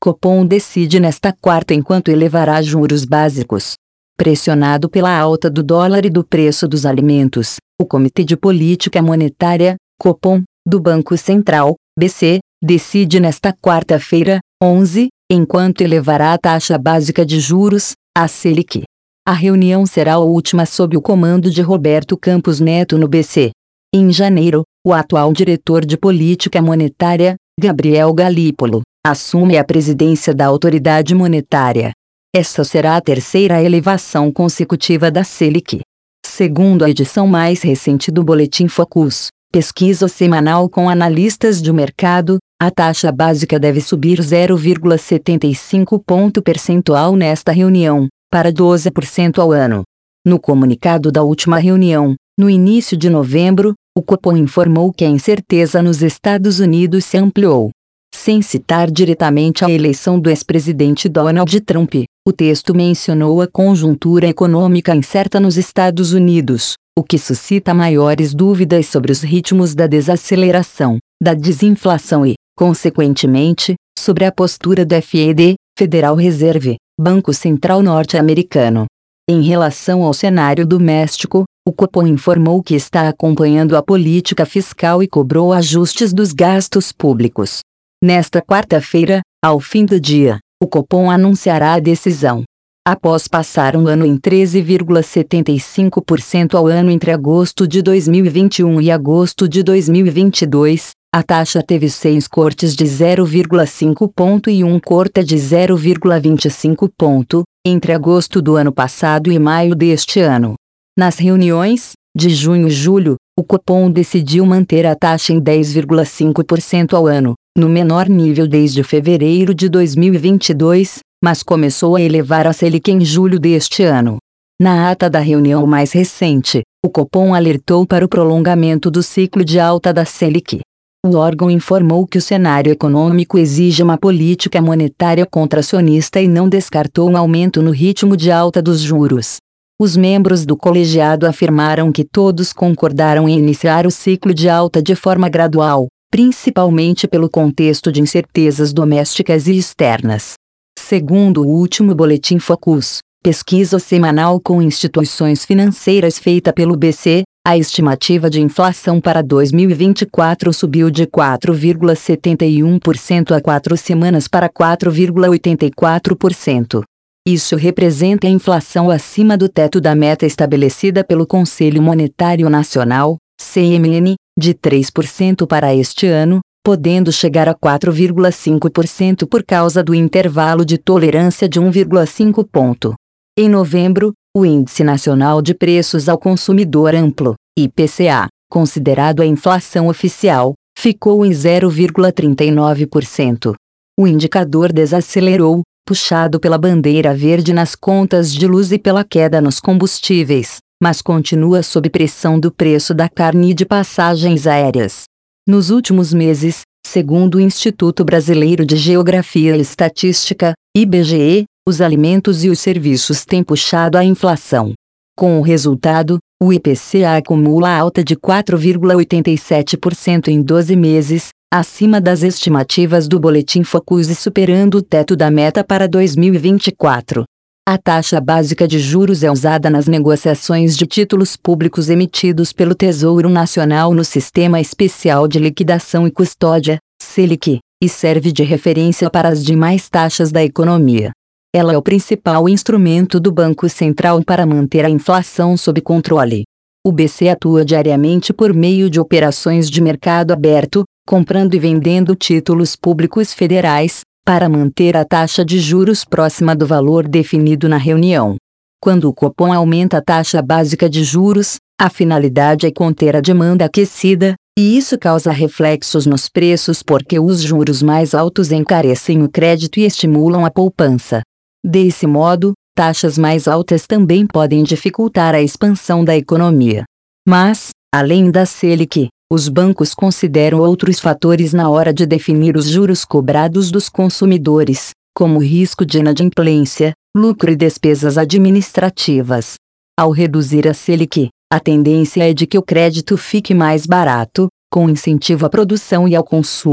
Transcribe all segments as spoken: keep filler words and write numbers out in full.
Copom decide nesta quarta enquanto elevará juros básicos. Pressionado pela alta do dólar e do preço dos alimentos, o Comitê de Política Monetária, Copom, do Banco Central, B C, decide nesta quarta-feira, onze, enquanto elevará a taxa básica de juros, a Selic. A reunião será a última sob o comando de Roberto Campos Neto no B C. Em janeiro, o atual diretor de política monetária, Gabriel Galípolo, assume a presidência da autoridade monetária. Essa será a terceira elevação consecutiva da Selic. Segundo a edição mais recente do Boletim Focus, pesquisa semanal com analistas de mercado, a taxa básica deve subir zero vírgula setenta e cinco ponto percentual nesta reunião, para doze por cento ao ano. No comunicado da última reunião, no início de novembro, o Copom informou que a incerteza nos Estados Unidos se ampliou. Sem citar diretamente a eleição do ex-presidente Donald Trump, o texto mencionou a conjuntura econômica incerta nos Estados Unidos, o que suscita maiores dúvidas sobre os ritmos da desaceleração, da desinflação e, consequentemente, sobre a postura do F E D, Federal Reserve, Banco Central Norte-Americano. Em relação ao cenário doméstico, o Copom informou que está acompanhando a política fiscal e cobrou ajustes dos gastos públicos. Nesta quarta-feira, ao fim do dia, o Copom anunciará a decisão. Após passar um ano em treze vírgula setenta e cinco por cento ao ano entre agosto de dois mil e vinte e um e agosto de dois mil e vinte e dois, a taxa teve seis cortes de zero vírgula cinco ponto e um corte de zero vírgula vinte e cinco ponto, entre agosto do ano passado e maio deste ano. Nas reuniões, de junho e julho, o Copom decidiu manter a taxa em dez vírgula cinco por cento ao ano, no menor nível desde fevereiro de dois mil e vinte e dois, mas começou a elevar a Selic em julho deste ano. Na ata da reunião mais recente, o Copom alertou para o prolongamento do ciclo de alta da Selic. O órgão informou que o cenário econômico exige uma política monetária contracionista e não descartou um aumento no ritmo de alta dos juros. Os membros do colegiado afirmaram que todos concordaram em iniciar o ciclo de alta de forma gradual, principalmente pelo contexto de incertezas domésticas e externas. Segundo o último Boletim Focus, pesquisa semanal com instituições financeiras feita pelo B C, a estimativa de inflação para dois mil e vinte e quatro subiu de quatro vírgula setenta e um por cento há quatro semanas para quatro vírgula oitenta e quatro por cento. Isso representa a inflação acima do teto da meta estabelecida pelo Conselho Monetário Nacional, C M N, de três por cento para este ano, podendo chegar a quatro vírgula cinco por cento por causa do intervalo de tolerância de um vírgula cinco ponto. Em novembro, o Índice Nacional de Preços ao Consumidor Amplo, I P C A, considerado a inflação oficial, ficou em zero vírgula trinta e nove por cento. O indicador desacelerou, puxado pela bandeira verde nas contas de luz e pela queda nos combustíveis, mas continua sob pressão do preço da carne e de passagens aéreas. Nos últimos meses, segundo o Instituto Brasileiro de Geografia e Estatística, I B G E, os alimentos e os serviços têm puxado a inflação. Com o resultado, o I P C A acumula alta de quatro vírgula oitenta e sete por cento em doze meses, acima das estimativas do Boletim Focus e superando o teto da meta para dois mil e vinte e quatro. A taxa básica de juros é usada nas negociações de títulos públicos emitidos pelo Tesouro Nacional no Sistema Especial de Liquidação e Custódia, Selic, e serve de referência para as demais taxas da economia. Ela é o principal instrumento do Banco Central para manter a inflação sob controle. O B C atua diariamente por meio de operações de mercado aberto, comprando e vendendo títulos públicos federais, para manter a taxa de juros próxima do valor definido na reunião. Quando o Copom aumenta a taxa básica de juros, a finalidade é conter a demanda aquecida, e isso causa reflexos nos preços porque os juros mais altos encarecem o crédito e estimulam a poupança. Desse modo, taxas mais altas também podem dificultar a expansão da economia. Mas, além da Selic, os bancos consideram outros fatores na hora de definir os juros cobrados dos consumidores, como risco de inadimplência, lucro e despesas administrativas. Ao reduzir a Selic, a tendência é de que o crédito fique mais barato, com incentivo à produção e ao consumo.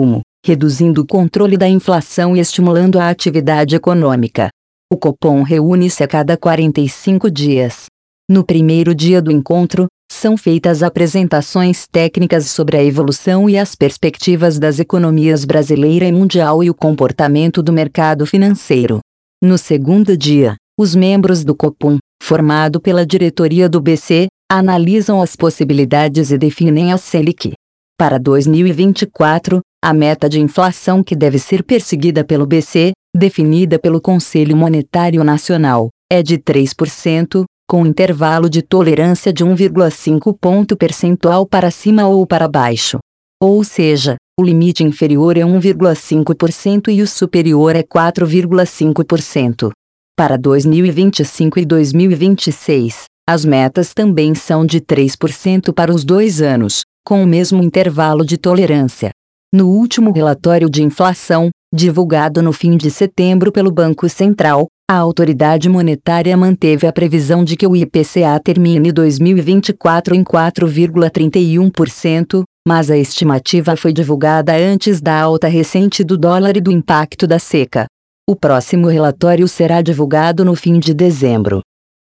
reduzindo o controle da inflação e estimulando a atividade econômica. O Copom reúne-se a cada quarenta e cinco dias. No primeiro dia do encontro, são feitas apresentações técnicas sobre a evolução e as perspectivas das economias brasileira e mundial e o comportamento do mercado financeiro. No segundo dia, os membros do Copom, formado pela diretoria do B C, analisam as possibilidades e definem a Selic. Para dois mil e vinte e quatro, a meta de inflação que deve ser perseguida pelo B C, definida pelo Conselho Monetário Nacional, é de três por cento, com intervalo de tolerância de um vírgula cinco ponto percentual para cima ou para baixo. Ou seja, o limite inferior é um vírgula cinco por cento e o superior é quatro vírgula cinco por cento. Para dois mil e vinte e cinco e dois mil e vinte e seis, as metas também são de três por cento para os dois anos, com o mesmo intervalo de tolerância. No último relatório de inflação, divulgado no fim de setembro pelo Banco Central, a autoridade monetária manteve a previsão de que o I P C A termine dois mil e vinte e quatro em quatro vírgula trinta e um por cento, mas a estimativa foi divulgada antes da alta recente do dólar e do impacto da seca. O próximo relatório será divulgado no fim de dezembro.